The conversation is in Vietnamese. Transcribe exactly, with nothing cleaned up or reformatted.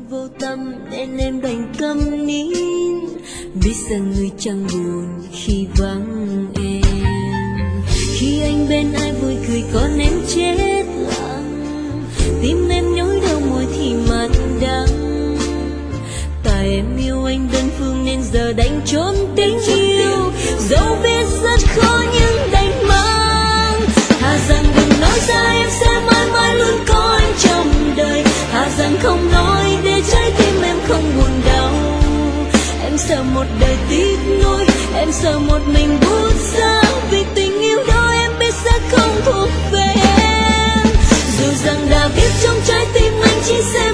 vô tâm nên em đành câm nín, biết rằng người chẳng buồn khi vắng em. Khi anh bên ai vui cười còn em chết lặng, tim em nhói đau môi thì mặt đắng. Tại em yêu anh đơn phương nên giờ đành trốn tình yêu, dẫu biết rất khó nhưng đành mang. Thà rằng đừng nói ra em sẽ mãi mãi luôn có anh trong đời, thà rằng không nói để trái tim em không buồn đau. Em sợ một đời tiếc nuối, em sợ một mình buốt xa, vì tình yêu đó em biết sẽ không thuộc về em. Dù rằng đã biết trong trái tim anh chỉ sẽ